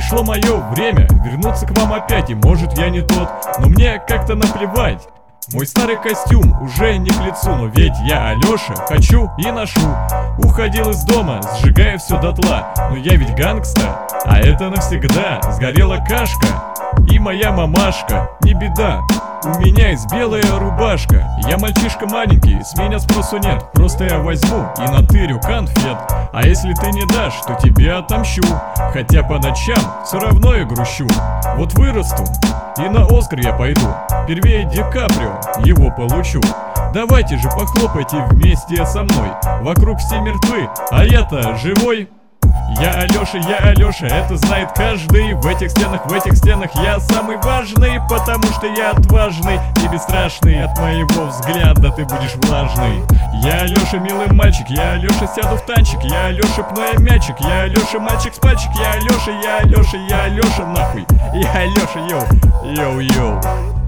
Пришло мое время вернуться к вам опять. И может я не тот, но мне как-то наплевать. Мой старый костюм уже не к лицу, но ведь я Алёша, хочу и ношу. Уходил из дома, сжигая все дотла, но я ведь гангста, а это навсегда. Сгорела кашка и моя мамашка, не беда, у меня есть белая рубашка. Я мальчишка маленький, с меня спросу нет. Просто я возьму и натырю конфет. А если ты не дашь, то тебе отомщу. Хотя по ночам все равно я грущу. Вот вырасту и на Оскар я пойду. Первее Ди Каприо его получу. Давайте же похлопайте вместе со мной. Вокруг все мертвы, а я-то живой. Я Алёша, это знает каждый. В этих стенах я самый важный. Потому что я отважный и бесстрашный. От моего взгляда ты будешь влажный. Я Алёша, милый мальчик, я Алёша, сяду в танчик. Я Алёша, пну я мячик, я Алёша, мальчик с пальчик. Я Алёша, нахуй. Я Алёша, йоу.